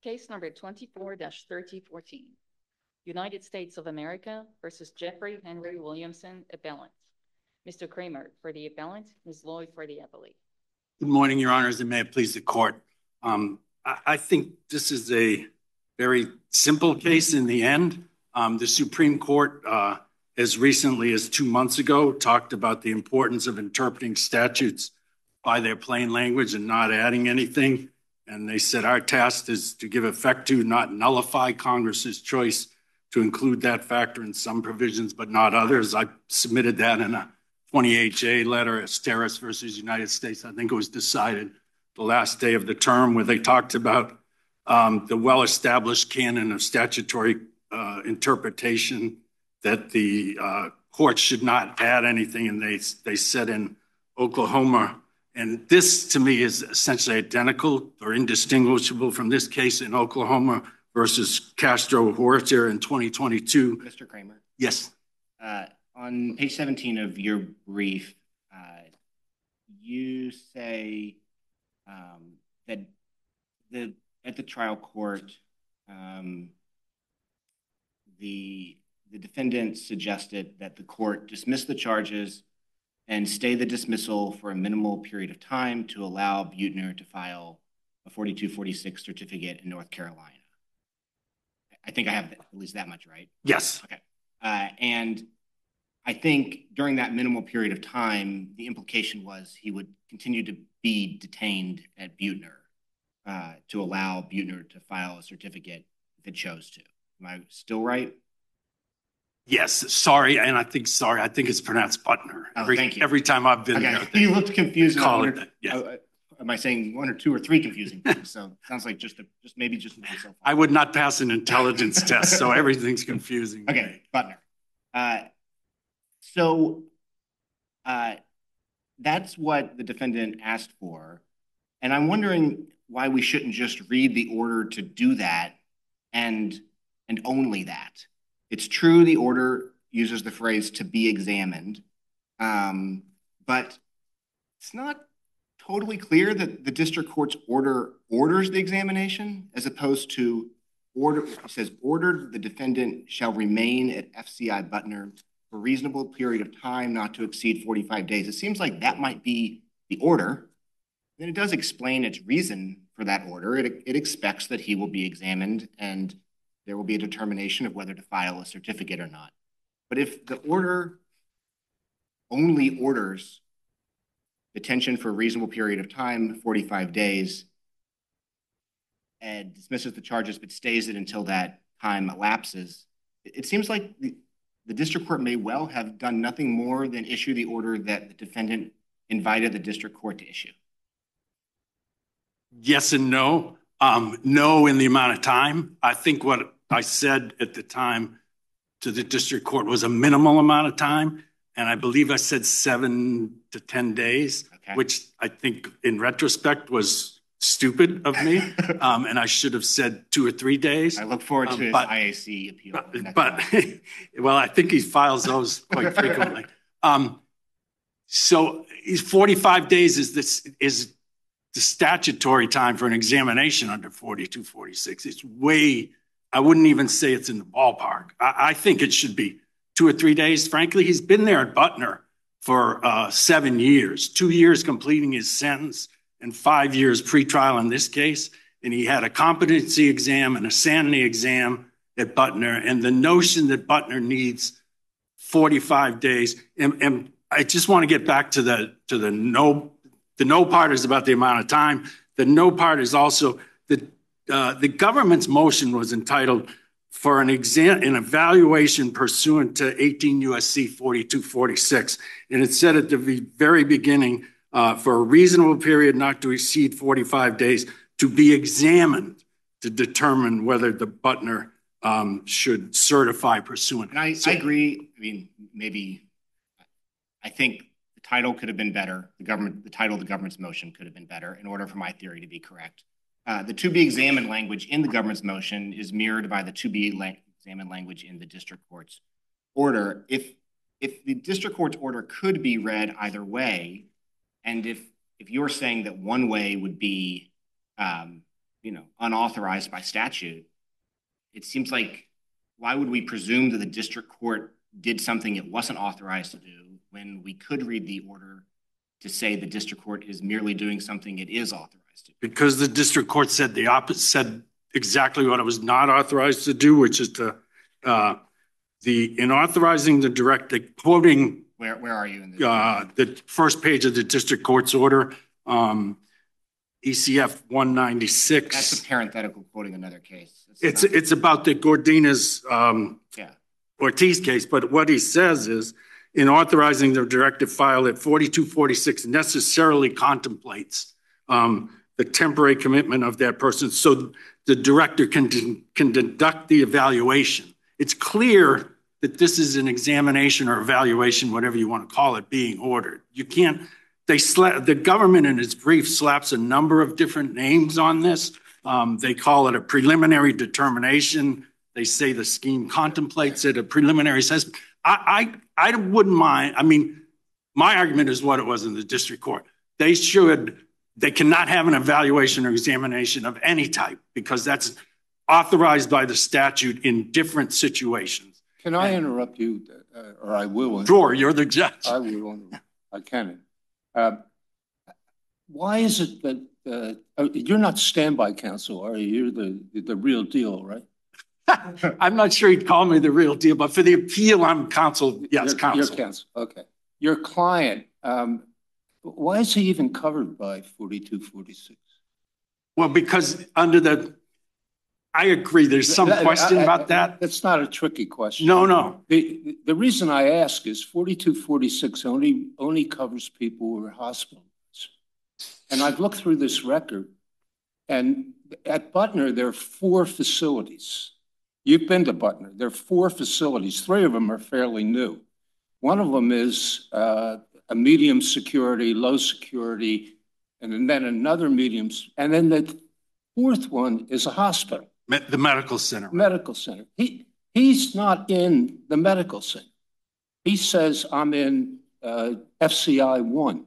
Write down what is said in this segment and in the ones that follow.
Case number 24-3014. United States of America versus Jeffrey Henry Williamson, appellant. Mr. Kramer for the appellant, Ms. Lloyd for the appellate. Good morning, Your Honors, and may it please the court. I think this is a very simple case in the end. The Supreme Court, as recently as 2 months ago, talked about the importance of interpreting statutes by their plain language and not adding anything. And they said our task is to give effect to, not nullify, Congress's choice to include that factor in some provisions, but not others. I submitted that in a 28J letter, Esteras versus United States. I think it was decided the last day of the term, where they talked about the well-established canon of statutory interpretation that the court should not add anything, and they said in Oklahoma. And this, to me, is essentially identical or indistinguishable from this case in Oklahoma versus Castro-Huerta in 2022. Mr. Kramer? Yes. On page 17 of your brief, you say that at the trial court, the defendant suggested that the court dismiss the charges and stay the dismissal for a minimal period of time to allow Buettner to file a 4246 certificate in North Carolina. I think I have at least that much right. Yes. Okay. And I think during that minimal period of time, the implication was he would continue to be detained at Buettner to allow Buettner to file a certificate if it chose to. Am I still right? Yes. Sorry. And I think it's pronounced Buettner. Thank you. Every time I've been there. You looked confused. Call it that. Yes. Am I saying one or two or three confusing things? So it sounds like just myself. I would not pass an intelligence test, so everything's confusing. Okay, Buettner. So that's what the defendant asked for. And I'm wondering why we shouldn't just read the order to do that and only that. It's true the order uses the phrase to be examined, but it's not totally clear that the district court's order orders the examination as opposed to it says ordered the defendant shall remain at FCI Buettner for a reasonable period of time not to exceed 45 days. It seems like that might be the order. Then it does explain its reason for that order. It expects that he will be examined and there will be a determination of whether to file a certificate or not. But if the order only orders detention for a reasonable period of time, 45 days, and dismisses the charges but stays it until that time elapses, it seems like the district court may well have done nothing more than issue the order that the defendant invited the district court to issue. Yes and no. No in the amount of time. I think what I said at the time to the district court was a minimal amount of time. And I believe I said 7 to 10 days, okay, which I think in retrospect was stupid of me. And I should have said 2 or 3 days. I look forward to his IAC appeal. But well, I think he files those quite frequently. So 45 days is the statutory time for an examination under 4246. It's way, I wouldn't even say it's in the ballpark. I think it should be 2 or 3 days. Frankly, he's been there at Buettner for 7 years, 2 years completing his sentence and 5 years pretrial in this case. And he had a competency exam and a sanity exam at Buettner. And the notion that Buettner needs 45 days, and I just want to get back to the no part is about the amount of time. The no part is also that the government's motion was entitled for an evaluation pursuant to 18 USC 4246. And it said at the very beginning, for a reasonable period not to exceed 45 days, to be examined to determine whether the Buettner should certify pursuant. And I agree. I mean, maybe I think the title could have been better. The title of the government's motion could have been better in order for my theory to be correct. The to be examined language in the government's motion is mirrored by the to be examined language in the district court's order. If the district court's order could be read either way, and if you're saying that one way would be unauthorized by statute, it seems like, why would we presume that the district court did something it wasn't authorized to do when we could read the order to say the district court is merely doing something it is authorized to do? Because the district court said the opposite, said exactly what it was not authorized to do, which is to, in authorizing the director, quoting Where are you in this? the first page of the district court's order, ECF 196. That's a parenthetical quoting another case. It's about the Gordinas Ortiz case, but what he says is, in authorizing the directive file at 4246 necessarily contemplates the temporary commitment of that person, so the director can conduct the evaluation. It's clear that this is an examination or evaluation, whatever you want to call it, being ordered. You can't, the government in its brief slaps a number of different names on this. They call it a preliminary determination. They say the scheme contemplates it, a preliminary assessment. I wouldn't mind. I mean, my argument is what it was in the district court. They cannot have an evaluation or examination of any type because that's authorized by the statute in different situations. Can I interrupt you, or I will? Sure, you're the judge. I will. I can. Why is it that you're not standby counsel, are you? You're the real deal, right? I'm not sure he'd call me the real deal, but for the appeal, I'm counsel. Yes, counsel. Your counsel. Okay. Your client, why is he even covered by 4246? Well, because I agree. There's some question about that. That's not a tricky question. No. The reason I ask is 4246 only covers people who are hospitalized. And I've looked through this record, and at Butner, there are 4 facilities. You've been to Butner. There are 4 facilities. 3 of them are fairly new. One of them is a medium security, low security, and then another medium. And then the 4th one is a hospital. The medical center. Medical center. He's not in the medical center. He says, I'm in FCI 1.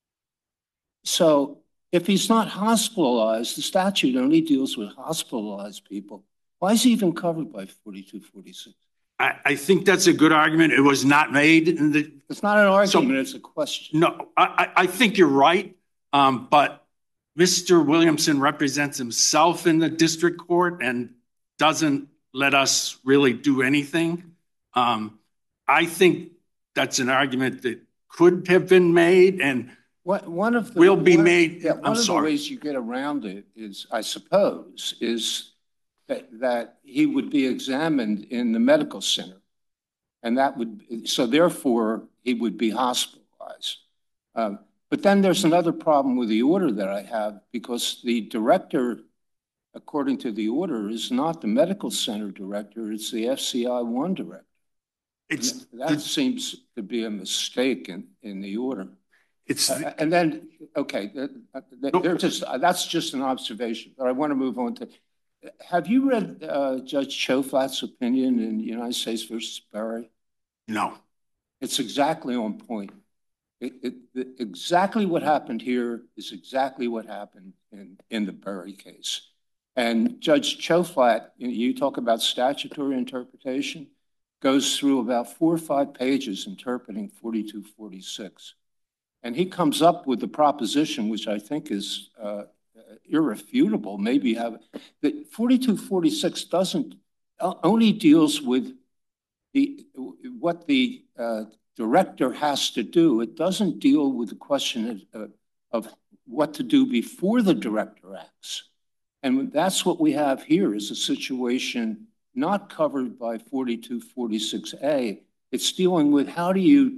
So if he's not hospitalized, the statute only deals with hospitalized people. Why is he even covered by 4246? I think that's a good argument. It was not made. It's not an argument, it's a question. No, I think you're right. But Mr. Williamson represents himself in the district court and doesn't let us really do anything. I think that's an argument that could have been made and will be made. One of the ways you get around it is, I suppose, is that he would be examined in the medical center. And so therefore he would be hospitalized. But then there's another problem with the order that I have, because the director, according to the order, is not the medical center director, it's the FCI 1 director. That seems to be a mistake in the order. And then, okay, that's just an observation, but I want to move on to, have you read Judge Choflat's opinion in United States versus Berry? No. It's exactly on point. Exactly what happened here is exactly what happened in the Berry case. And Judge Choflat, you talk about statutory interpretation, goes through about 4 or 5 pages interpreting 4246. And he comes up with the proposition, which I think is irrefutable, maybe that 4246 only deals with what the director has to do. It doesn't deal with the question of what to do before the director acts. And that's what we have here, is a situation not covered by 4246A. It's dealing with how do you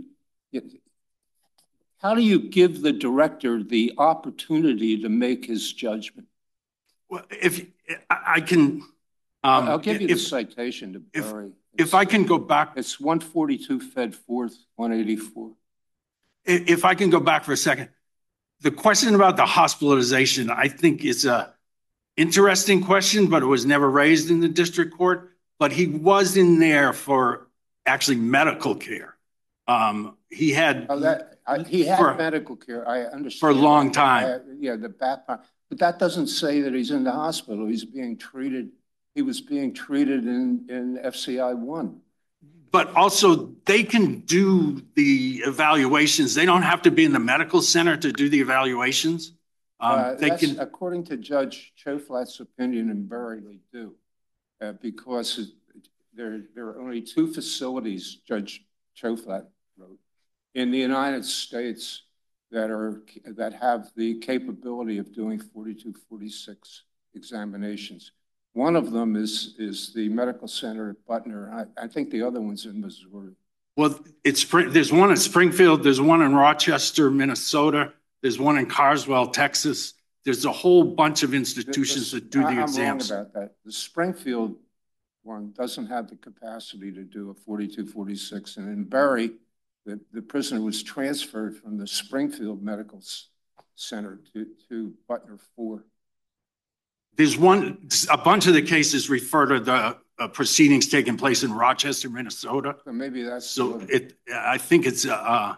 give the director the opportunity to make his judgment? Well, if I can, I'll give you the citation to Berry. If I can go back, it's 142 Fed 4th 184. If I can go back for a second, the question about the hospitalization, I think is a interesting question, but it was never raised in the district court. But he was in there for actually medical care. He had medical care. I understand for a long time. The back. But that doesn't say that he's in the hospital. He's being treated, he was being treated in FCI 1. But also, they can do the evaluations. They don't have to be in the medical center to do the evaluations. They can, According to Judge Choflat's opinion in Bury, they do. Because there are only 2 facilities, Judge Choflat wrote, in the United States that have the capability of doing 4246 examinations. One of them is the medical center at Butner. I think the other one's in Missouri. well, there's one in Springfield, there's one in Rochester, Minnesota, there's one in Carswell, Texas. There's a whole bunch of institutions that do the exams. I'm wrong about that. The Springfield one doesn't have the capacity to do a 4246, and in Bury, the prisoner was transferred from the Springfield Medical Center to Butner 4. There's a bunch of the cases refer to the proceedings taking place in Rochester, Minnesota. So maybe that's so I think it's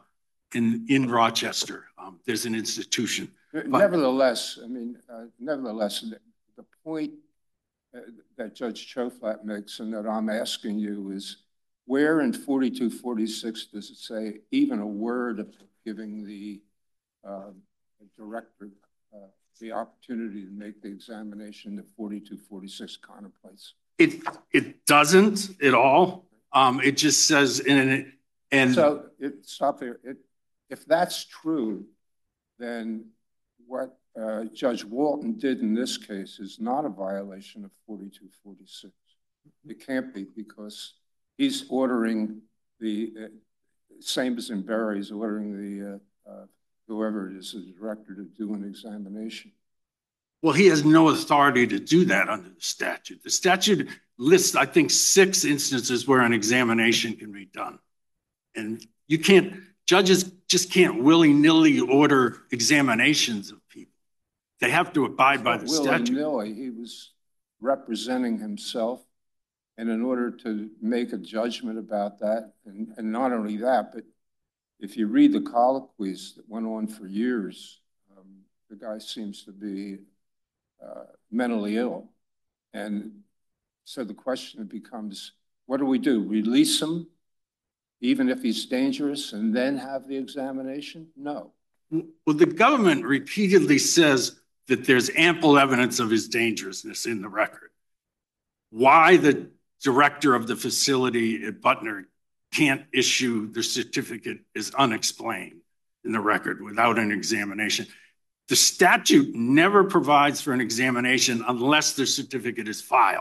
in Rochester. There's an institution. Nevertheless, the point that Judge Choflat makes and that I'm asking you is, where in 4246 does it say even a word of giving the director the opportunity to make the examination that 4246 contemplates? It doesn't at all. It just says so stop there. If that's true, then what Judge Walton did in this case is not a violation of 4246. It can't be, because he's ordering the same as in Bury, he's ordering the whoever it is, the director, to do an examination. Well, he has no authority to do that under the statute. The statute lists, I think, 6 instances where an examination can be done. And judges just can't willy-nilly order examinations of people. They have to abide by the statute. Willy-nilly, he was representing himself. And in order to make a judgment about that, and not only that, but if you read the colloquies that went on for years, the guy seems to be mentally ill. And so the question becomes, what do we do? Release him, even if he's dangerous, and then have the examination? No. Well, the government repeatedly says that there's ample evidence of his dangerousness in the record. Why the director of the facility at Butner can't issue the certificate is unexplained in the record without an examination. The statute never provides for an examination unless the certificate is filed.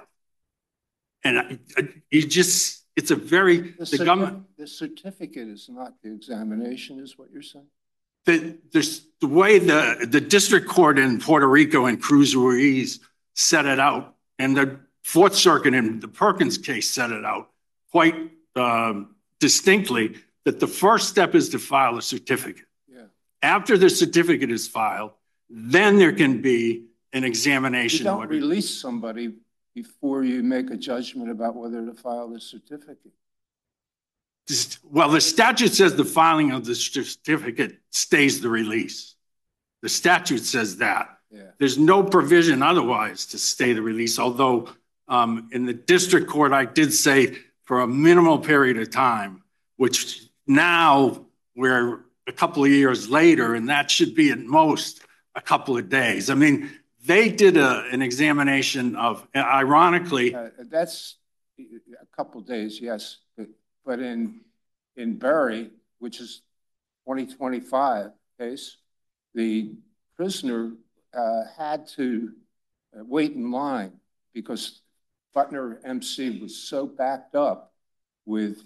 And it's a very, the certificate is not the examination, is what you're saying? The way the district court in Puerto Rico and Cruz Ruiz set it out, and the Fourth Circuit in the Perkins case set it out quite distinctly, that the first step is to file a certificate. Yeah. After the certificate is filed, then there can be an examination. You don't release somebody before you make a judgment about whether to file the certificate. Well, the statute says the filing of the certificate stays the release. The statute says that. Yeah. There's no provision otherwise to stay the release, although in the district court, I did say for a minimal period of time, which now we're a couple of years later, and that should be at most a couple of days. I mean, they did an examination of, ironically. That's a couple of days, yes. But in Bury, which is 2025 case, the prisoner had to wait in line because Butner MC was so backed up with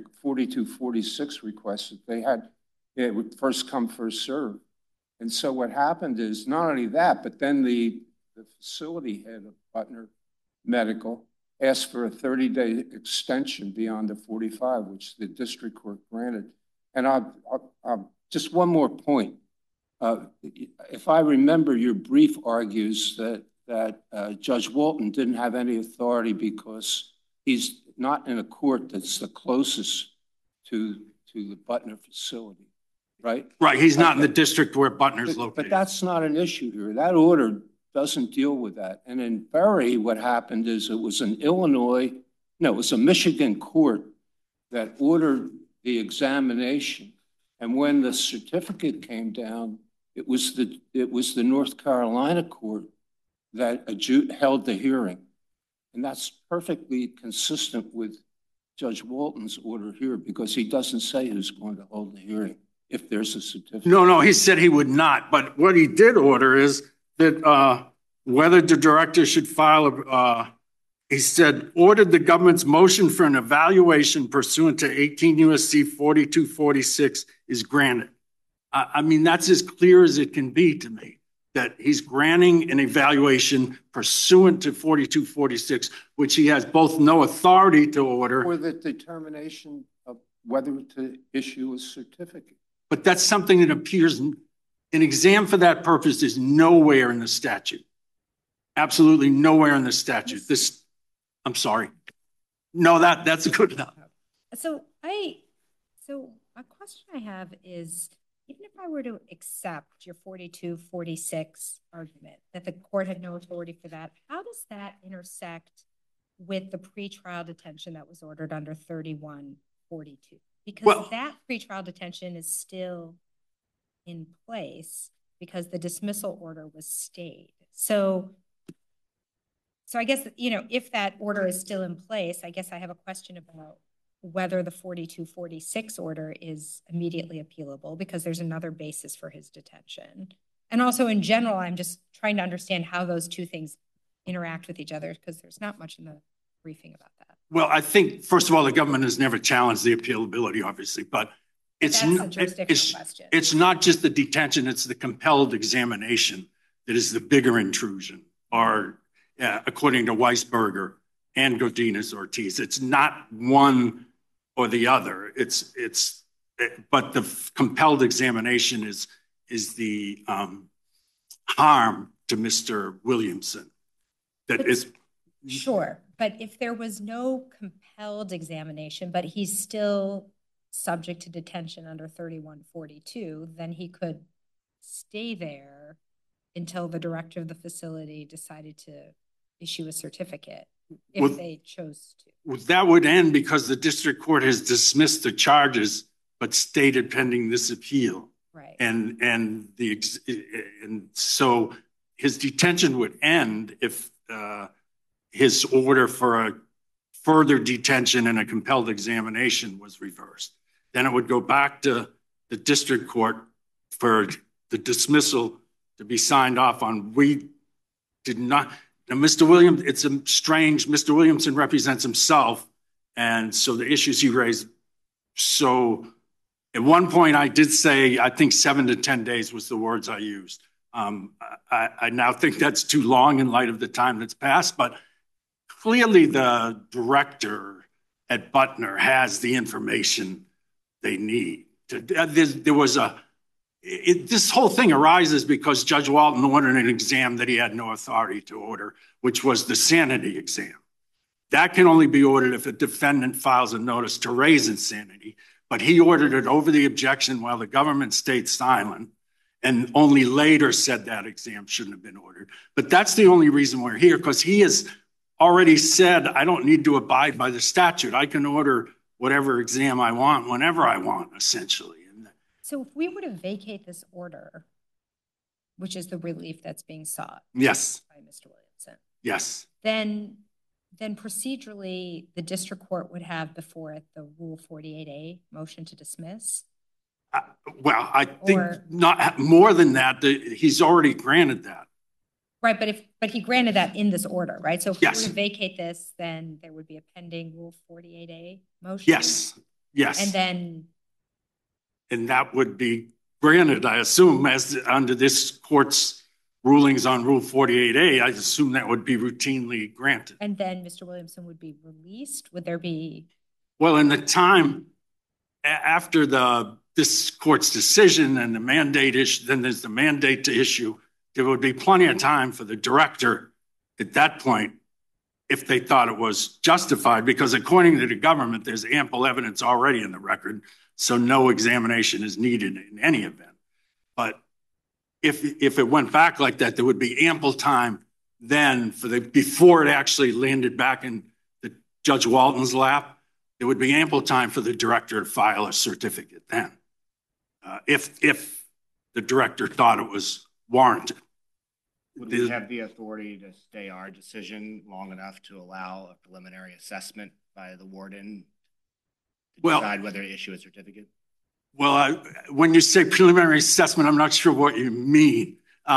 4246 requests that it would first come, first serve. And so what happened is not only that, but then the facility head of Butner Medical asked for a 30-day extension beyond the 45, which the district court granted. And I'll just one more point. If I remember, your brief argues that Judge Walton didn't have any authority because he's not in a court that's the closest to the Butner facility, right? Right, he's not in the district where Butner's located. But that's not an issue here. That order doesn't deal with that. And in Berry, what happened is it was it was a Michigan court that ordered the examination. And when the certificate came down, it was the North Carolina court that held the hearing. And that's perfectly consistent with Judge Walton's order here, because he doesn't say who's going to hold the hearing if there's a certificate. No, he said he would not. But what he did order is that whether the director should file he said, ordered the government's motion for an evaluation pursuant to 18 U.S.C. 4246 is granted. I mean, that's as clear as it can be to me, that he's granting an evaluation pursuant to 4246, which he has both no authority to order. Or the determination of whether to issue a certificate. But that's something that appears, an exam for that purpose is nowhere in the statute. Absolutely nowhere in the statute. I'm sorry. No, that's good enough. So a question I have is, even if I were to accept your 4246 argument that the court had no authority for that, how does that intersect with the pretrial detention that was ordered under 3142? Because that pretrial detention is still in place because the dismissal order was stayed. So I guess, if that order is still in place, I guess I have a question about whether the 4246 order is immediately appealable, because there's another basis for his detention. And also in general, I'm just trying to understand how those two things interact with each other, because there's not much in the briefing about that. Well, I think, first of all, the government has never challenged the appealability, obviously, but it's not just the detention, it's the compelled examination that is the bigger intrusion, or according to Weisberger and Godinez-Ortiz. It's not one or the other. But the compelled examination is the harm to Mr. Williamson. Sure, but if there was no compelled examination, but he's still subject to detention under 3142, then he could stay there until the director of the facility decided to issue a certificate if they chose to. That would end because the district court has dismissed the charges, but stated pending this appeal. Right. And so his detention would end if his order for a further detention and a compelled examination was reversed. Then it would go back to the district court for the dismissal to be signed off on. We did not. Now, Mr. Williamson represents himself, and so the issues he raised. So at one point I did say, I think 7 to 10 days was the words I used. I now think that's too long in light of the time that's passed, but clearly the director at Butner has the information they need. This whole thing arises because Judge Walton ordered an exam that he had no authority to order, which was the sanity exam. That can only be ordered if a defendant files a notice to raise insanity, but he ordered it over the objection while the government stayed silent and only later said that exam shouldn't have been ordered. But that's the only reason we're here, because he has already said, I don't need to abide by the statute. I can order whatever exam I want whenever I want, essentially. So if we were to vacate this order, which is the relief that's being sought yes. by Mr. Williamson, yes, then procedurally the district court would have before it the Rule 48A motion to dismiss? Well, I think not more than that. He's already granted that. Right, but he granted that in this order, right? So if yes. we were to vacate this, then there would be a pending Rule 48A motion? Yes, yes. And that would be granted, I assume, as under this court's rulings on Rule 48A, I assume that would be routinely granted. And then Mr. Williamson would be released? Would there be? Well, in the time after this court's decision and the mandate issue, then there's the mandate to issue, there would be plenty of time for the director at that point, if they thought it was justified, because according to the government, there's ample evidence already in the record. So no examination is needed in any event. But if it went back like that, there would be ample time then before it actually landed back in Judge Walton's lap, there would be ample time for the director to file a certificate then, if the director thought it was warranted. Would we have the authority to stay our decision long enough to allow a preliminary assessment by the warden to decide whether to issue a certificate? Well, when you say preliminary assessment, I'm not sure what you mean.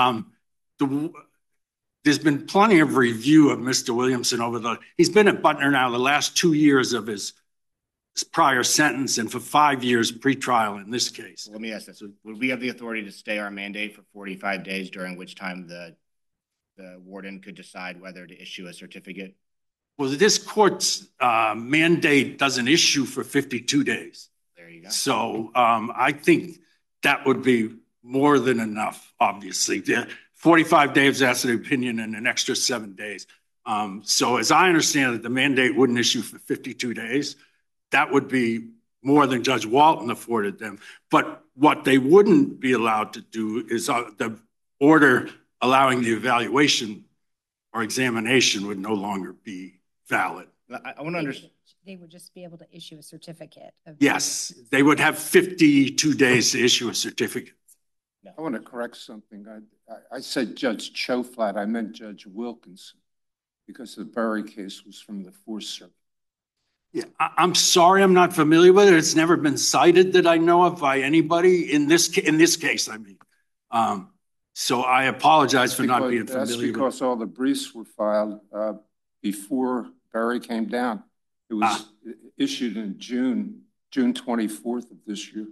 There's been plenty of review of Mr. Williamson he's been at Butner now the last 2 years of his prior sentence and for 5 years pretrial in this case. Let me ask this. Would we have the authority to stay our mandate for 45 days during which time the warden could decide whether to issue a certificate? Well, this court's mandate doesn't issue for 52 days. There you go. So I think that would be more than enough, obviously. 45 days after the opinion and an extra 7 days. So as I understand it, the mandate wouldn't issue for 52 days. That would be more than Judge Walton afforded them. But what they wouldn't be allowed to do is the order allowing the evaluation or examination would no longer be valid. I want to understand. They would just be able to issue a certificate. Yes, they would have 52 days to issue a certificate. I want to correct something. I said Judge Choflat. I meant Judge Wilkinson because the Berry case was from the Fourth Circuit. Yeah, I'm sorry, I'm not familiar with it. It's never been cited that I know of by anybody in this case. I mean, so I apologize for not being familiar. That's because all the briefs were filed before Berry came down. It was issued in June 24th of this year.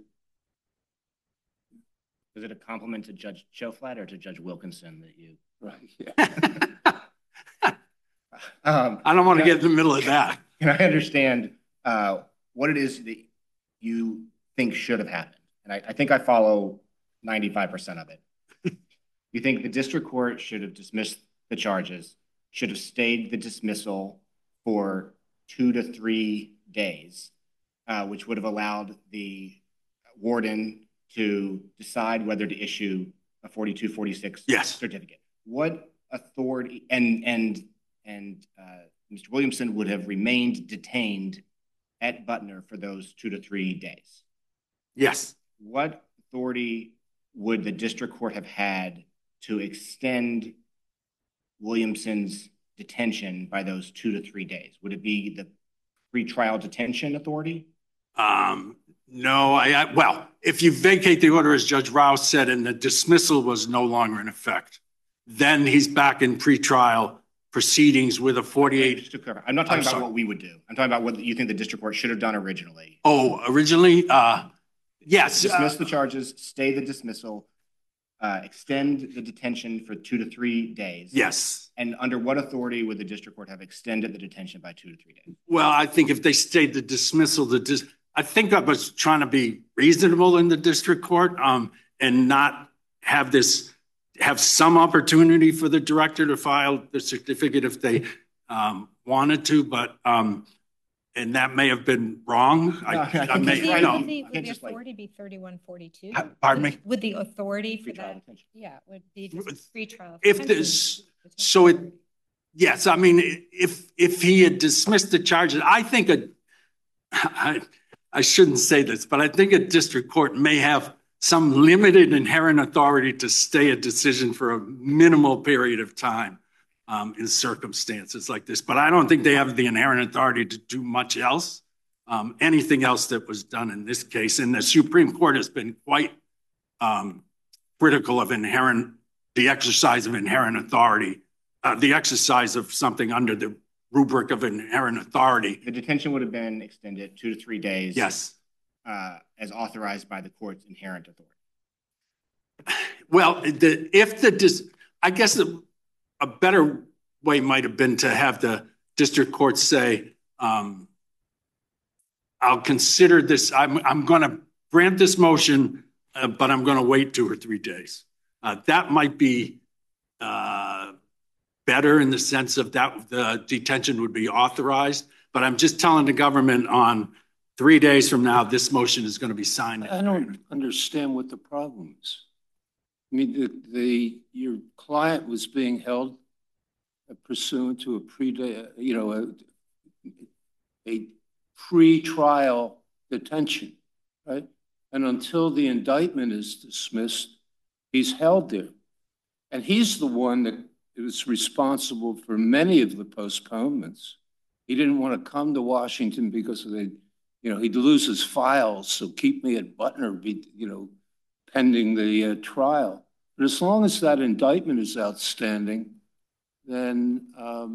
Was it a compliment to Judge Choflat or to Judge Wilkinson that you? Right. Yeah. I don't want to get in the middle of that. Can I understand what it is that you think should have happened? And I think I follow 95% of it. You think the district court should have dismissed the charges, should have stayed the dismissal for 2 to 3 days, which would have allowed the warden to decide whether to issue a 4246 certificate. What authority and Mr. Williamson would have remained detained at Butner for those 2 to 3 days? Yes. What authority would the district court have had to extend Williamson's detention by those 2 to 3 days? Would it be the pretrial detention authority? No, well, if you vacate the order, as Judge Rouse said, and the dismissal was no longer in effect, then he's back in pretrial proceedings with a 48. Just to clarify, I'm not talking about what we would do. I'm talking about what you think the district court should have done originally. Oh, originally? Yes. Dismiss the charges, stay the dismissal, extend the detention for 2 to 3 days. Yes. And under what authority would the district court have extended the detention by 2 to 3 days? Well, I think if they stayed the dismissal, I think I was trying to be reasonable in the district court and not have some opportunity for the director to file the certificate if they wanted to, but and that may have been wrong. Would the authority be 3142? Pardon me? Would the authority for that? Detention. Yeah, would be pretrial. If there's yes, I mean, if he had dismissed the charges, I think I shouldn't say this, but I think a district court may have some limited inherent authority to stay a decision for a minimal period of time in circumstances like this. But I don't think they have the inherent authority to do much else, anything else that was done in this case. And the Supreme Court has been quite critical of the exercise of inherent authority, the exercise of something under the rubric of inherent authority. The detention would have been extended 2 to 3 days. Yes. As authorized by the court's inherent authority. Well, I guess a better way might have been to have the district court say, I'll consider this. I'm going to grant this motion, but I'm going to wait 2 or 3 days. That might be better in the sense of that the detention would be authorized. But I'm just telling the government on 3 days from now, this motion is going to be signed. I don't understand what the problem is. I mean, your client was being held pursuant to a pre-trial detention, right? And until the indictment is dismissed, he's held there. And he's the one that was responsible for many of the postponements. He didn't want to come to Washington because he'd lose his files, so keep me at Butner, pending the trial. But as long as that indictment is outstanding, then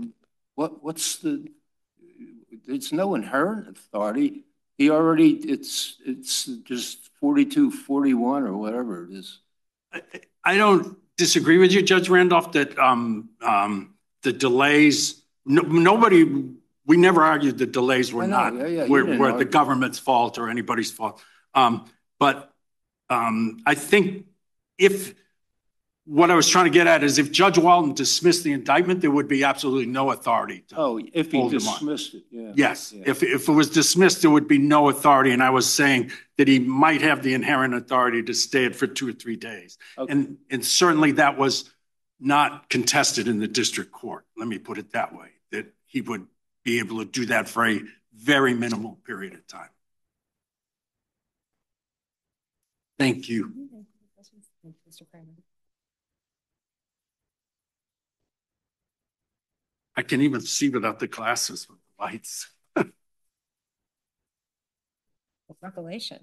there's no inherent authority. It's just 4241 or whatever it is. I don't disagree with you, Judge Randolph, that the delays, we never argued the delays were were the government's fault or anybody's fault. But I think what I was trying to get at is if Judge Walton dismissed the indictment, there would be absolutely no authority. If he dismissed it, yeah. Yes, yeah. If it was dismissed, there would be no authority. And I was saying that he might have the inherent authority to stay it for 2 or 3 days. Okay. And certainly that was not contested in the district court. Let me put it that way, that he would be able to do that for a very minimal period of time. Thank you. Mr. Kramer. I can even see without the glasses with the lights. Revelation.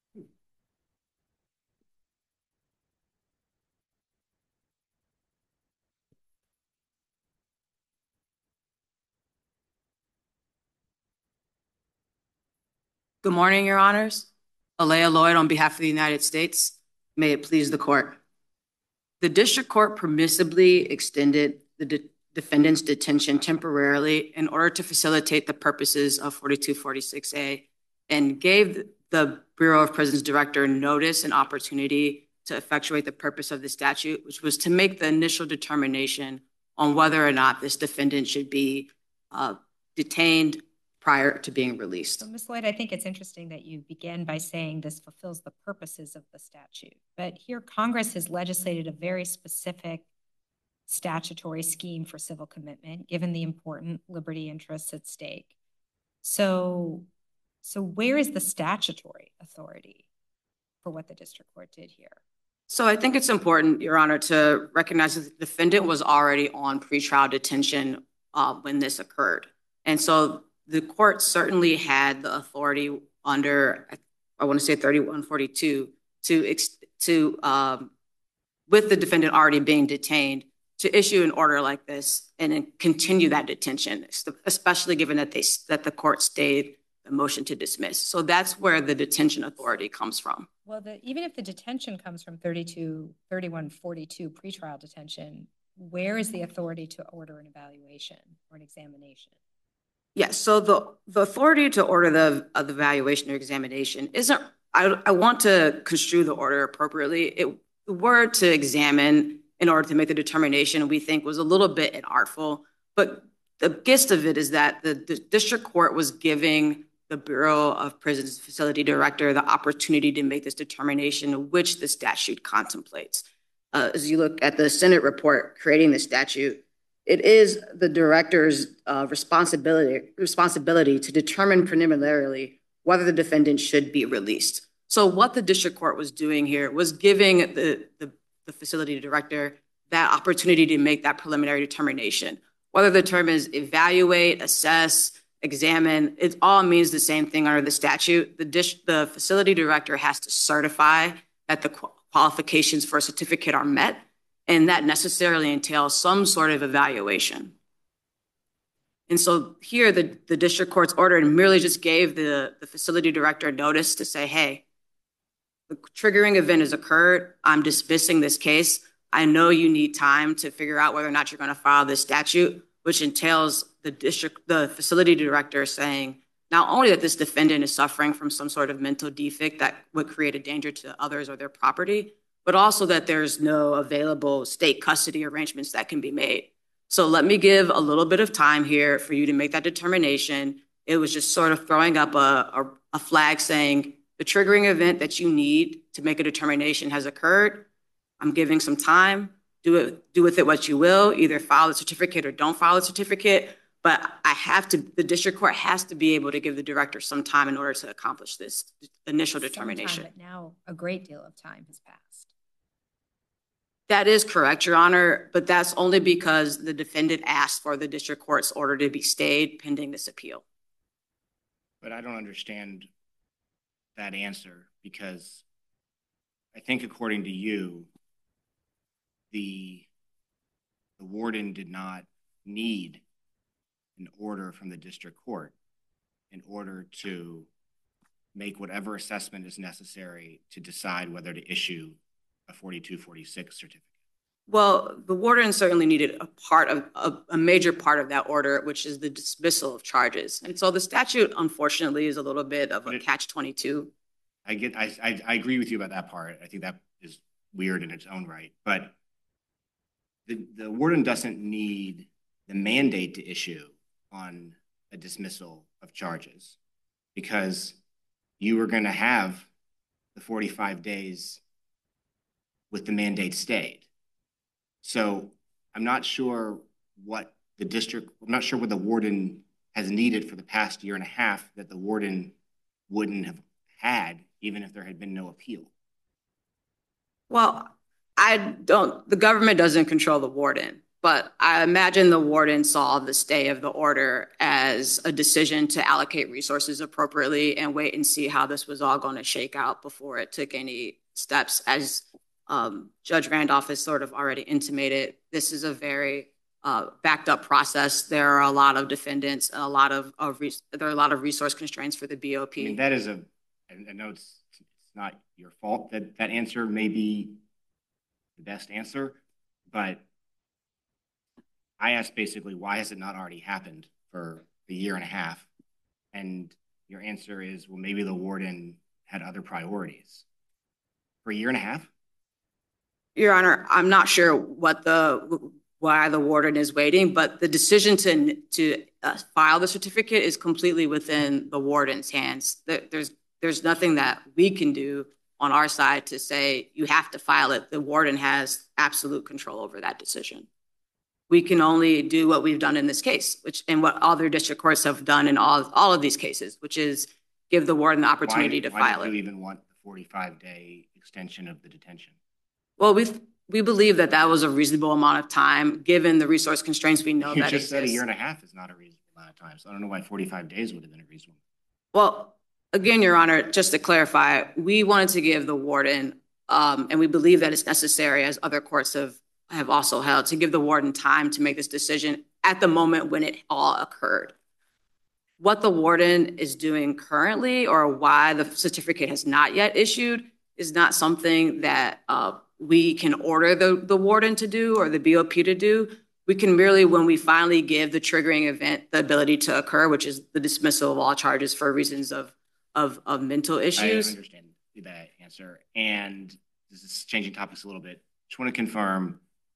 Good morning, Your Honors. Alea Lloyd on behalf of the United States. May it please the court. The district court permissibly extended the defendant's detention temporarily in order to facilitate the purposes of 4246A and gave the Bureau of Prisons director notice and opportunity to effectuate the purpose of the statute, which was to make the initial determination on whether or not this defendant should be detained prior to being released. So, Ms. Lloyd, I think it's interesting that you began by saying this fulfills the purposes of the statute. But here, Congress has legislated a very specific statutory scheme for civil commitment, given the important liberty interests at stake. So where is the statutory authority for what the district court did here? So I think it's important, Your Honor, to recognize that the defendant was already on pretrial detention when this occurred. And so the court certainly had the authority under, I want to say 3142, with the defendant already being detained, to issue an order like this and then continue that detention, especially given that the court stayed the motion to dismiss. So that's where the detention authority comes from. Well, even if the detention comes from 3142 pretrial detention, where is the authority to order an evaluation or an examination? Yes, so the authority to order the evaluation or examination isn't, I want to construe the order appropriately. The word to examine in order to make the determination, we think was a little bit inartful, but the gist of it is that the district court was giving the Bureau of Prisons facility director the opportunity to make this determination, which the statute contemplates. As you look at the Senate report creating the statute, it is the director's responsibility to determine preliminarily whether the defendant should be released. So what the district court was doing here was giving the facility director that opportunity to make that preliminary determination. Whether the term is evaluate, assess, examine, it all means the same thing under the statute. The facility director has to certify that the qualifications for a certificate are met, and that necessarily entails some sort of evaluation. And so here, the district court's order merely just gave the facility director notice to say, hey, the triggering event has occurred. I'm dismissing this case. I know you need time to figure out whether or not you're going to file this statute, which entails the facility director saying not only that this defendant is suffering from some sort of mental defect that would create a danger to others or their property, but also that there's no available state custody arrangements that can be made. So let me give a little bit of time here for you to make that determination. It was just sort of throwing up a flag saying the triggering event that you need to make a determination has occurred. I'm giving some time. Do with it what you will. Either file the certificate or don't file the certificate. But the district court has to be able to give the director some time in order to accomplish this initial determination. But now a great deal of time has passed. That is correct, Your Honor, but that's only because the defendant asked for the district court's order to be stayed pending this appeal. But I don't understand that answer, because I think according to you, the warden did not need an order from the district court in order to make whatever assessment is necessary to decide whether to issue a 4246 certificate. Well, the warden certainly needed a major part of that order, which is the dismissal of charges. And so the statute, unfortunately, is a little bit of a catch-22. I agree with you about that part. I think that is weird in its own right. But the warden doesn't need the mandate to issue on a dismissal of charges, because you were going to have the 45 days with the mandate stayed. So I'm not sure what the warden has needed for the past year and a half that the warden wouldn't have had, even if there had been no appeal. Well, the government doesn't control the warden, but I imagine the warden saw the stay of the order as a decision to allocate resources appropriately and wait and see how this was all going to shake out before it took any steps. As Judge Randolph has sort of already intimated, this is a very backed up process. There are a lot of defendants, there are a lot of resource constraints for the BOP. I mean, that is I know it's not your fault that answer may be the best answer, but I asked basically, why has it not already happened for a year and a half? And your answer is, well, maybe the warden had other priorities. For a year and a half? Your Honor, I'm not sure why the warden is waiting, but the decision to file the certificate is completely within the warden's hands. There's nothing that we can do on our side to say you have to file it. The warden has absolute control over that decision. We can only do what we've done in this case, and what other district courts have done in all of these cases, which is give the warden the opportunity to file it. Why do you even want the 45-day extension of the detention? Well, we believe that was a reasonable amount of time, given the resource constraints we know that exist. You just said a year and a half is not a reasonable amount of time, so I don't know why 45 days would have been a reasonable. Well, again, Your Honor, just to clarify, we wanted to give the warden, and we believe that it's necessary, as other courts have also held, to give the warden time to make this decision at the moment when it all occurred. What the warden is doing currently, or why the certificate has not yet issued, is not something that we can order the warden to do or the BOP to do. We can merely, when we finally give the triggering event the ability to occur, which is the dismissal of all charges for reasons of mental issues. I understand that answer. And this is changing topics a little bit. Just want to confirm,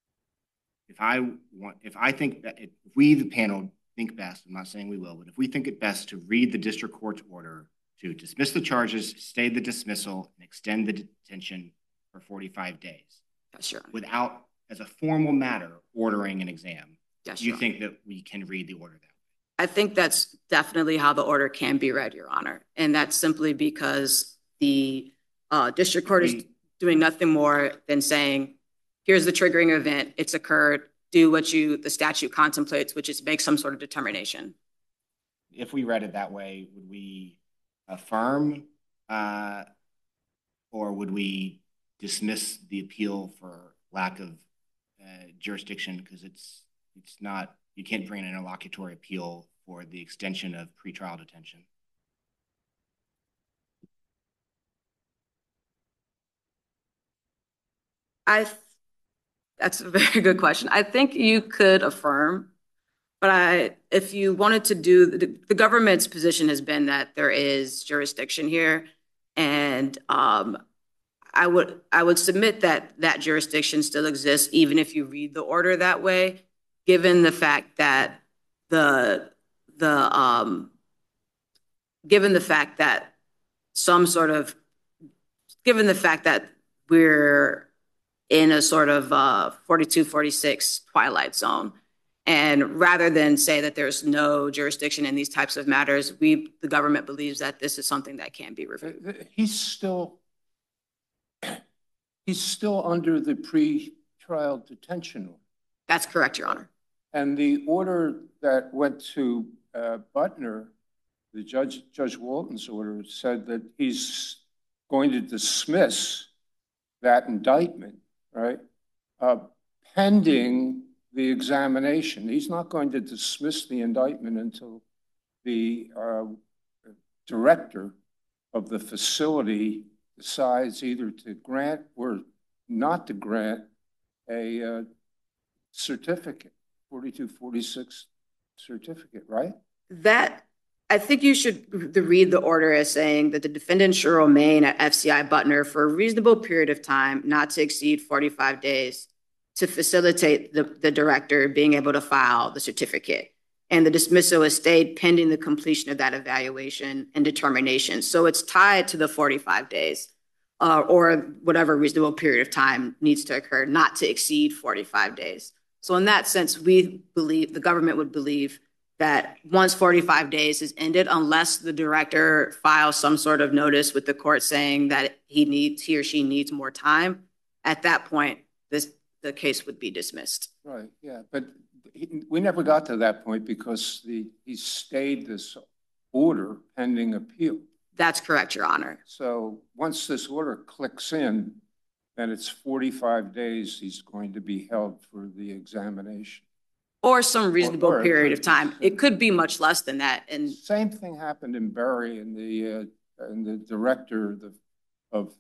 if we, the panel, think best, I'm not saying we will, but if we think it best to read the district court's order to dismiss the charges, stay the dismissal, and extend the detention for 45 days. Yes, sure. Without, as a formal matter, ordering an exam. Yes, you think that we can read the order that way? I think that's definitely how the order can be read, Your Honor. And that's simply because the district court is doing nothing more than saying, here's the triggering event, it's occurred, do what the statute contemplates, which is make some sort of determination. If we read it that way, would we affirm or would we dismiss the appeal for lack of jurisdiction? Because it's not, you can't bring an interlocutory appeal for the extension of pretrial detention. That's a very good question. I think you could affirm, but if you wanted to do, the government's position has been that there is jurisdiction here, and I would submit that jurisdiction still exists, even if you read the order that way, given the fact that given the fact that in a sort of 42-46 twilight zone. And rather than say that there's no jurisdiction in these types of matters, the government believes that this is something that can be reviewed. He's still under the pre-trial detention order. That's correct, Your Honor. And the order that went to Butner, Judge Walton's order, said that he's going to dismiss that indictment, right? Pending the examination. He's not going to dismiss the indictment until the director of the facility decides either to grant or not to grant a certificate, 4246 certificate, right? I think you should read the order as saying that the defendant shall remain at FCI Butner for a reasonable period of time, not to exceed 45 days, to facilitate the director being able to file the certificate. And the dismissal is stayed pending the completion of that evaluation and determination. So it's tied to the 45 days or whatever reasonable period of time needs to occur, not to exceed 45 days. So in that sense, we believe, the government would believe, that once 45 days is ended, unless the director files some sort of notice with the court saying that he or she needs more time, at that point, the case would be dismissed. Right, yeah, but we never got to that point because he stayed this order pending appeal. That's correct, Your Honor. So once this order clicks in, then it's 45 days he's going to be held for the examination. Or some reasonable period of time. It could be much less than that. And same thing happened in Berry, and the director of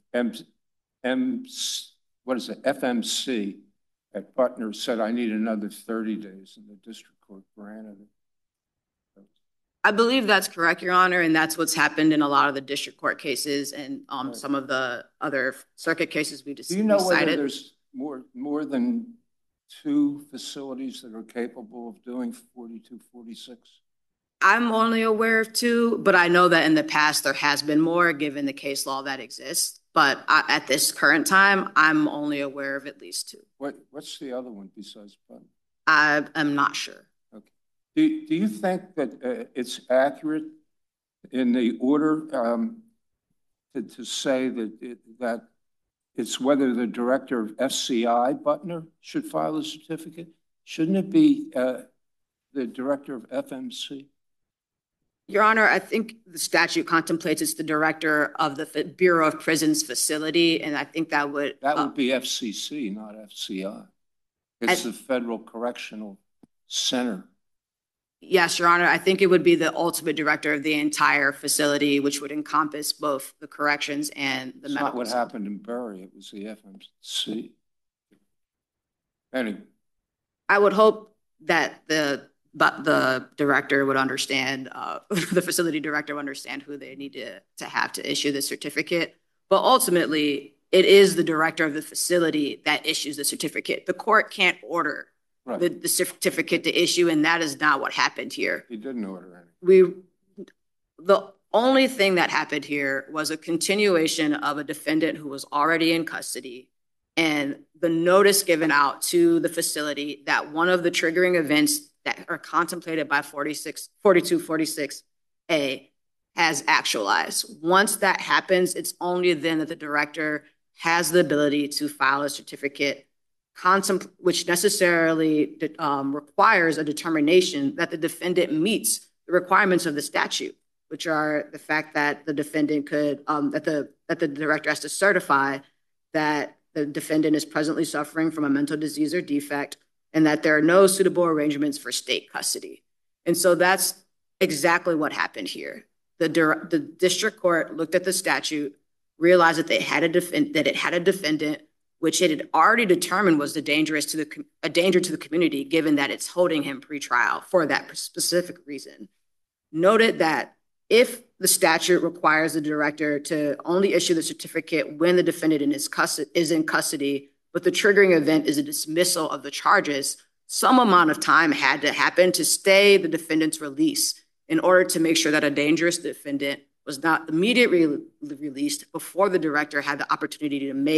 FMC at Butner said, I need another 30 days, and the district court granted it. I believe that's correct, Your Honor, and that's what's happened in a lot of the district court cases and some of the other circuit cases we decided. Do you know whether there's more than 2 facilities that are capable of doing 4246? I'm only aware of 2, but I know that in the past there has been more given the case law that exists. But at this current time, I'm only aware of at least 2. What's the other one besides Butner? I'm not sure. Okay. Do you think that it's accurate in the order to say that it's whether the director of FCI Butner should file a certificate? Shouldn't it be the director of FMC? Your Honor, I think the statute contemplates it's the director of the Bureau of Prisons facility, and I think that would be FCC, not FCI. It's the Federal Correctional Center. Yes, Your Honor. I think it would be the ultimate director of the entire facility, which would encompass both the corrections and the medical. It's not what happened in Berry. It was the FMC. Anyway. I would hope that the director would understand, the facility director would understand who they need to have to issue the certificate. But ultimately, it is the director of the facility that issues the certificate. The court can't order the certificate to issue, and that is not what happened here. He didn't order anything. The only thing that happened here was a continuation of a defendant who was already in custody, and the notice given out to the facility that one of the triggering events that are contemplated by 4246A has actualized. Once that happens, it's only then that the director has the ability to file a certificate, which necessarily requires a determination that the defendant meets the requirements of the statute, which are the fact that the defendant could, that the director has to certify that the defendant is presently suffering from a mental disease or defect, and that there are no suitable arrangements for state custody. And so that's exactly what happened here. The district court looked at the statute, realized that it had a defendant, which it had already determined was a danger to the community, given that it's holding him pretrial for that specific reason. Noted that if the statute requires the director to only issue the certificate when the defendant is in custody, but the triggering event is a dismissal of the charges, some amount of time had to happen to stay the defendant's release in order to make sure that a dangerous defendant was not immediately released before the director had the opportunity to make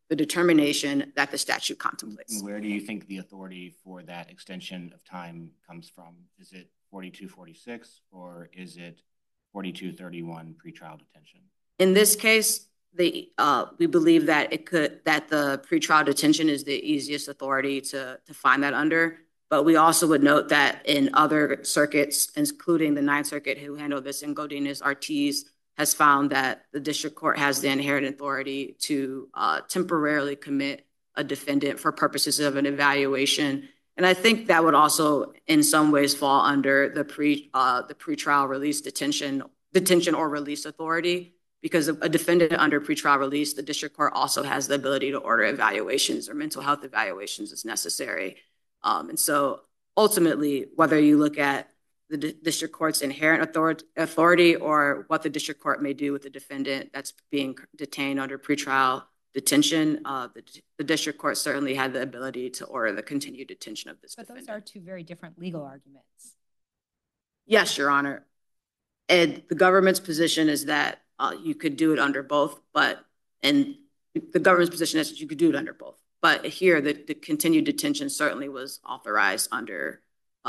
the determination that the statute contemplates. And where do you think the authority for that extension of time comes from? Is it 4246 or is it 4231 pretrial detention? In this case, we believe that the pretrial detention is the easiest authority to find that under. But we also would note that in other circuits, including the Ninth Circuit, who handled this in Godinez-Ortiz, has found that the district court has the inherent authority to temporarily commit a defendant for purposes of an evaluation. And I think that would also, in some ways, fall under the pretrial release detention or release authority, because a defendant under pretrial release, the district court also has the ability to order evaluations or mental health evaluations as necessary. And so ultimately, whether you look at the district court's inherent authority or what the district court may do with the defendant that's being detained under pretrial detention, the district court certainly had the ability to order the continued detention of this defendant. But those are two very different legal arguments. Yes, Your Honor. And the government's position is that you could do it under both, and the government's position is that you could do it under both. But here, the continued detention certainly was authorized under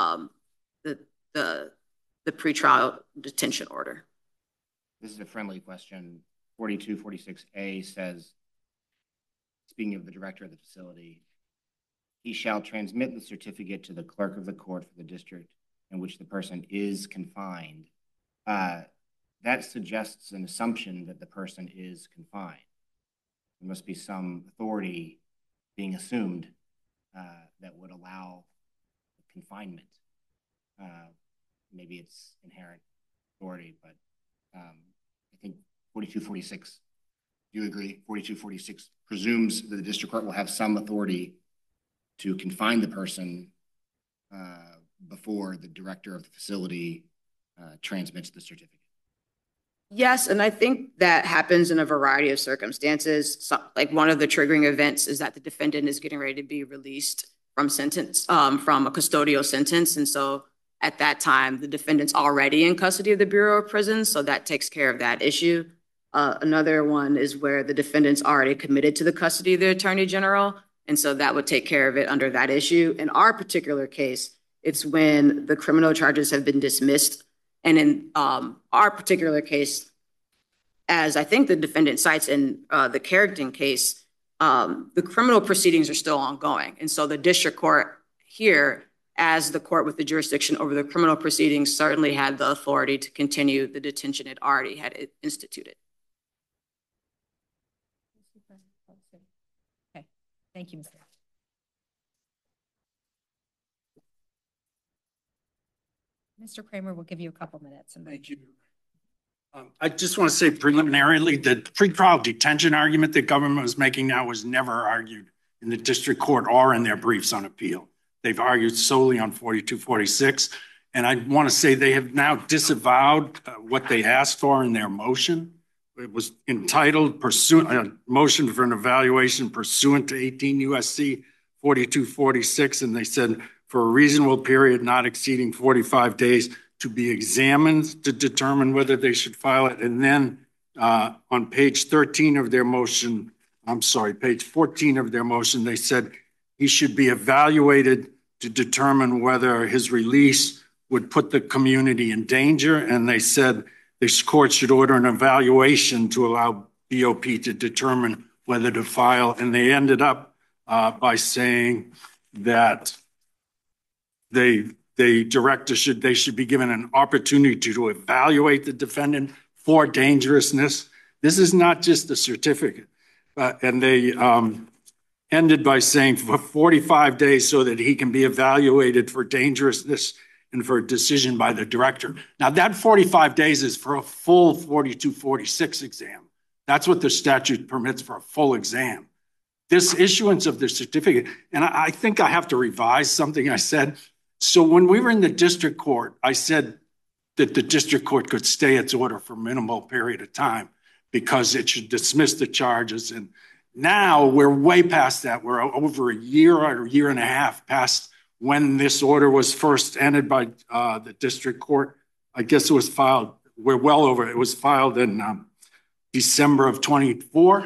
the pretrial detention order. This is a friendly question. 4246A says, speaking of the director of the facility, he shall transmit the certificate to the clerk of the court for the district in which the person is confined. That suggests an assumption that the person is confined. There must be some authority being assumed that would allow confinement. Maybe it's inherent authority, but I think 4246, do you agree? 4246 presumes that the district court will have some authority to confine the person before the director of the facility transmits the certificate. Yes, and I think that happens in a variety of circumstances. So, like one of the triggering events is that the defendant is getting ready to be released from a custodial sentence. And so at that time, the defendant's already in custody of the Bureau of Prisons, so that takes care of that issue. Another one is where the defendant's already committed to the custody of the Attorney General, and so that would take care of it under that issue. In our particular case, it's when the criminal charges have been dismissed. And in our particular case, as I think the defendant cites in the Carrington case, the criminal proceedings are still ongoing. And so the district court here, as the court with the jurisdiction over the criminal proceedings, certainly had the authority to continue the detention it already had instituted. Okay, thank you, Mr. Mr. Kramer, we'll give you a couple minutes. Thank you. I just want to say preliminarily that the pretrial detention argument that government was making now was never argued in the district court or in their briefs on appeal. They've argued solely on 4246. And I want to say they have now disavowed what they asked for in their motion. It was entitled Motion for an Evaluation Pursuant to 18 U.S.C. 4246. And they said, for a reasonable period not exceeding 45 days to be examined to determine whether they should file it. And then on page 13 of their motion, page 14 of their motion, they said he should be evaluated to determine whether his release would put the community in danger. And they said this court should order an evaluation to allow BOP to determine whether to file. And they ended up by saying that the director should be given an opportunity to evaluate the defendant for dangerousness. This is not just a certificate. And they ended by saying for 45 days so that he can be evaluated for dangerousness and for a decision by the director. Now that 45 days is for a full 4246 exam. That's what the statute permits for a full exam. This issuance of the certificate, and I think I have to revise something I said. So when we were in the district court, I said that the district court could stay its order for a minimal period of time because it should dismiss the charges. And now we're way past that. We're over a year or a year and a half past when this order was first entered by the district court. I guess it was filed, we're well over, it was filed in December of 24.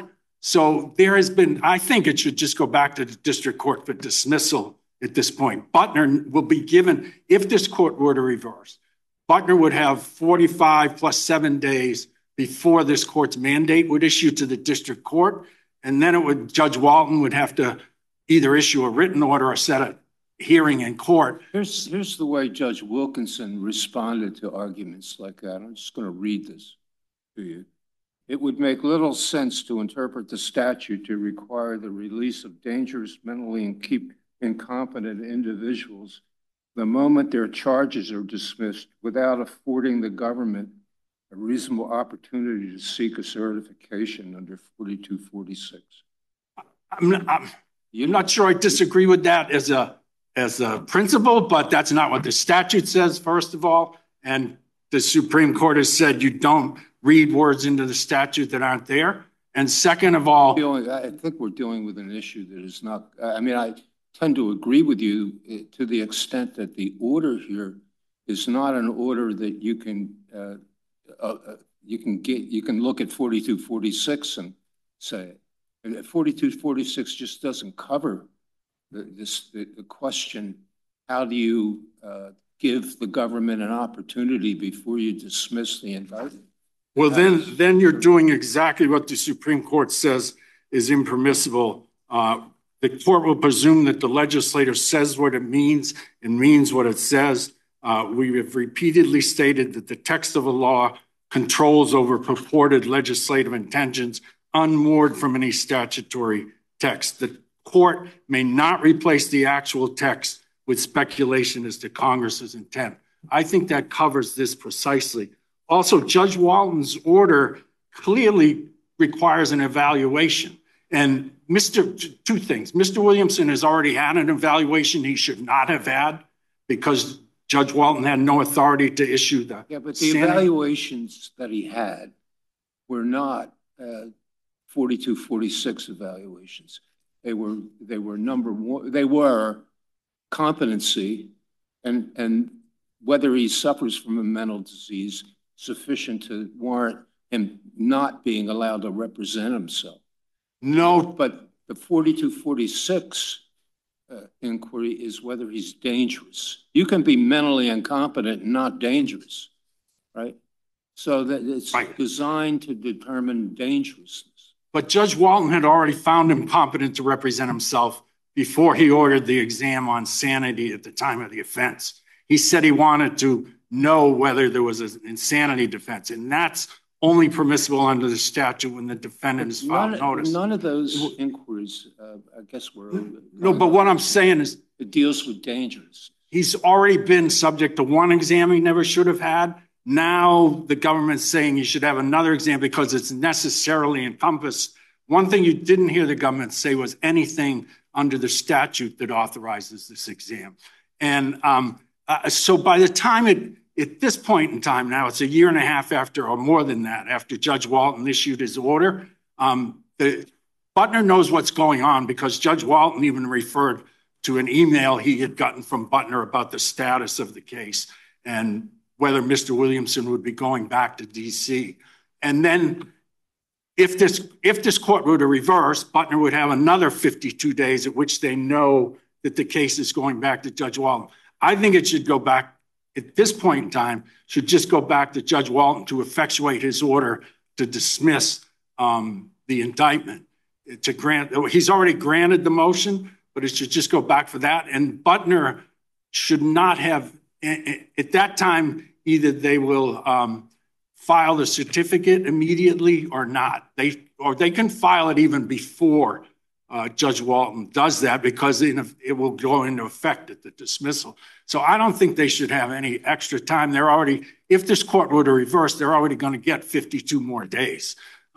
So there has been, I think it should just go back to the district court for dismissal at this point. Butner will be given, if this court were to reverse, Butner would have 45 plus 7 days before this court's mandate would issue to the district court. And then Judge Walton would have to either issue a written order or set a hearing in court. Here's the way Judge Wilkinson responded to arguments like that. I'm just going to read this to you. It would make little sense to interpret the statute to require the release of dangerous, mentally incompetent individuals the moment their charges are dismissed without affording the government a reasonable opportunity to seek a certification under 4246. I'm not sure I disagree with that as a principle, but that's not what the statute says, first of all. And the Supreme Court has said you don't read words into the statute that aren't there. And second of all, I think we're dealing with an issue that is not, I mean, I tend to agree with you to the extent that the order here is not an order that you can look at 4246 and say, and 4246 just doesn't cover the question, how do you give the government an opportunity before you dismiss the indictment? Well, then you're doing exactly what the Supreme Court says is impermissible. The court will presume that the legislator says what it means and means what it says. We have repeatedly stated that the text of a law controls over purported legislative intentions unmoored from any statutory text. The court may not replace the actual text with speculation as to Congress's intent. I think that covers this precisely. Also, Judge Walton's order clearly requires an evaluation. And two things. Mr. Williamson has already had an evaluation he should not have had because Judge Walton had no authority to issue the. Yeah, but the evaluations that he had were not 4246 evaluations. They were number one. They were competency and whether he suffers from a mental disease sufficient to warrant him not being allowed to represent himself. No, but the 4246 inquiry is whether he's dangerous. You can be mentally incompetent and not dangerous, right? So that it's designed to determine dangerousness. But Judge Walton had already found him competent to represent himself before he ordered the exam on sanity at the time of the offense. He said he wanted to know whether there was an insanity defense, and that's only permissible under the statute when the defendant is filed notice. None of those inquiries, I guess, were. No, but what I'm saying is it deals with dangerous. He's already been subject to one exam he never should have had. Now the government's saying he should have another exam because it's necessarily encompassed. One thing you didn't hear the government say was anything under the statute that authorizes this exam. And so by the time at this point in time now, it's a year and a half after, or more than that, after Judge Walton issued his order, Butner knows what's going on because Judge Walton even referred to an email he had gotten from Butner about the status of the case and whether Mr. Williamson would be going back to DC. And then if this court were to reverse, Butner would have another 52 days at which they know that the case is going back to Judge Walton. I think it should go back at this point in time, should just go back to Judge Walton to effectuate his order to dismiss the indictment. He's already granted the motion, but it should just go back for that. And Butner should not have, at that time, either they will file the certificate immediately or not. Or they can file it even before Judge Walton does that because it will go into effect at the dismissal. So I don't think they should have any extra time. If this court were to reverse, they're already going to get 52 more days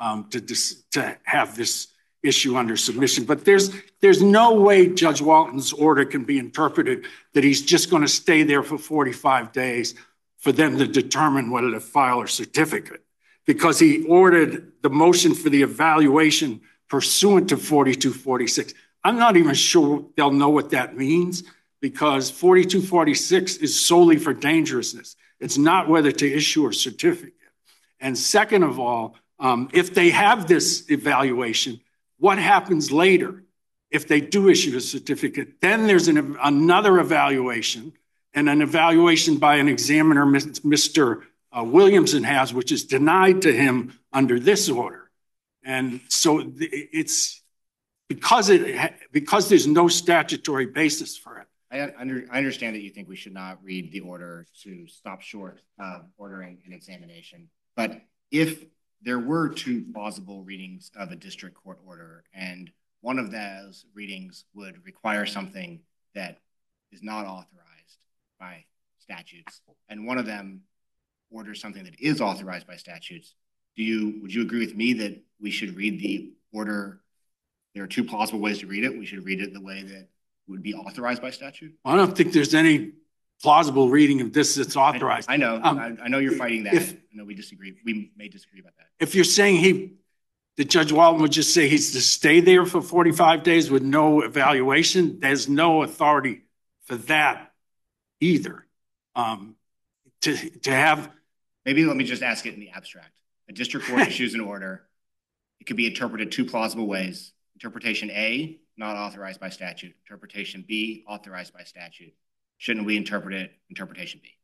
to have this issue under submission. But there's no way Judge Walton's order can be interpreted that he's just going to stay there for 45 days for them to determine whether to file a certificate, because he ordered the motion for the evaluation pursuant to 4246. I'm not even sure they'll know what that means because 4246 is solely for dangerousness. It's not whether to issue a certificate. And second of all, if they have this evaluation, what happens later if they do issue a certificate? Then there's another evaluation, and an evaluation by an examiner, Mr. Williamson has, which is denied to him under this order. And so it's because there's no statutory basis for it. I understand that you think we should not read the order to stop short of ordering an examination. But if there were two plausible readings of a district court order, and one of those readings would require something that is not authorized by statutes, and one of them orders something that is authorized by statutes, would you agree with me that we should read the order? There are two plausible ways to read it. We should read it the way that would be authorized by statute? I don't think there's any plausible reading of this that's authorized. I know. I know you're fighting that. I know we disagree. We may disagree about that. If you're saying that Judge Walton would just say he's to stay there for 45 days with no evaluation, there's no authority for that either. To have... Maybe let me just ask it in the abstract. A district court issues an order. It could be interpreted two plausible ways. Interpretation A, not authorized by statute. Interpretation B, authorized by statute. Shouldn't we interpret it interpretation B?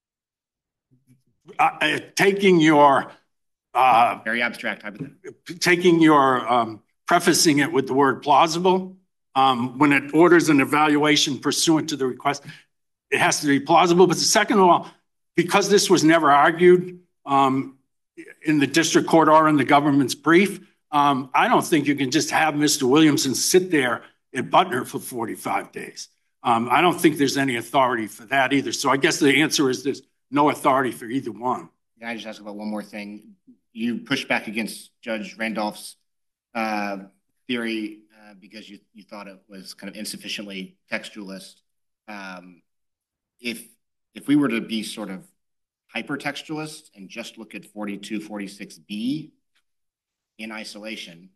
Taking your... very abstract hypothetical. Taking your prefacing it with the word plausible, when it orders an evaluation pursuant to the request, it has to be plausible. But the second of all, because this was never argued in the district court or in the government's brief, I don't think you can just have Mr. Williamson sit there at Butner for 45 days. I don't think there's any authority for that either. So I guess the answer is there's no authority for either one. Can I just ask about one more thing? You pushed back against Judge Randolph's theory because you thought it was kind of insufficiently textualist. If we were to be sort of hypertextualist and just look at 4246B in isolation,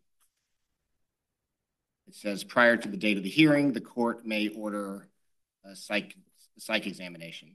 it says prior to the date of the hearing, the court may order a psych examination.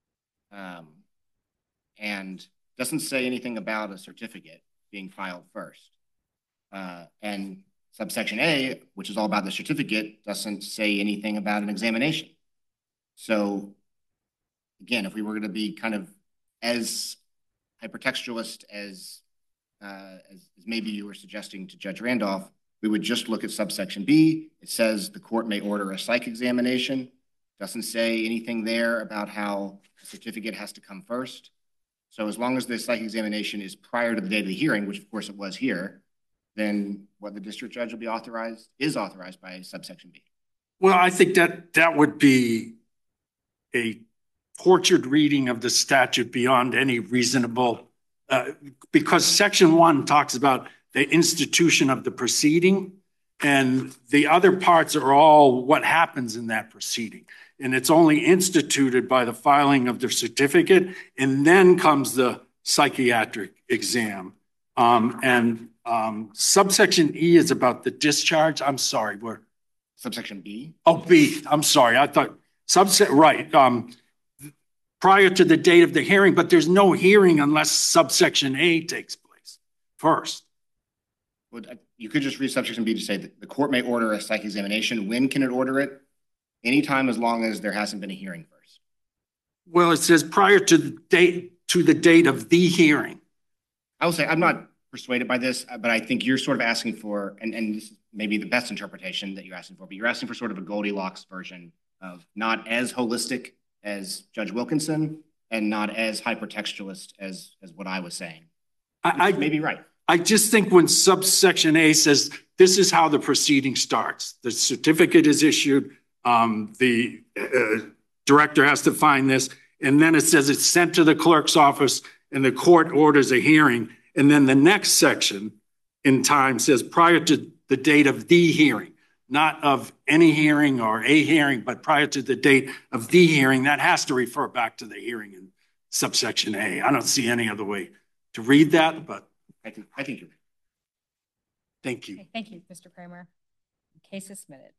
And doesn't say anything about a certificate being filed first. And subsection A, which is all about the certificate, doesn't say anything about an examination. So again, if we were going to be kind of as hypertextualist as maybe you were suggesting to Judge Randolph, we would just look at subsection B. It says the court may order a psych examination. Doesn't say anything there about how a certificate has to come first. So as long as the psych examination is prior to the date of the hearing, which of course it was here, then what the district judge will be authorized is authorized by subsection B. Well, I think that would be a tortured reading of the statute beyond any reasonable, because section 1 talks about the institution of the proceeding, and the other parts are all what happens in that proceeding. And it's only instituted by the filing of the certificate, and then comes the psychiatric exam. Subsection E is about the discharge. I'm sorry, where? Subsection B? Oh, B. I'm sorry. I thought right. Prior to the date of the hearing, but there's no hearing unless subsection A takes place first. Well, you could just read subsection B to say that the court may order a psych examination. When can it order it? Anytime, as long as there hasn't been a hearing first. Well, it says prior to the date of the hearing. I will say I'm not persuaded by this, but I think you're sort of asking for, and this is maybe the best interpretation that you're asking for, but you're asking for sort of a Goldilocks version of not as holistic as Judge Wilkinson and not as hypertextualist as what I was saying. I may be right. I just think when subsection A says this is how the proceeding starts, the certificate is issued, the director has to find this, and then it says it's sent to the clerk's office and the court orders a hearing. And then the next section in time says prior to the date of the hearing, not of any hearing or a hearing, but prior to the date of the hearing. That has to refer back to the hearing in subsection A. I don't see any other way to read that, but I think you're right. Thank you. Okay, thank you, Mr. Kramer. The case is submitted.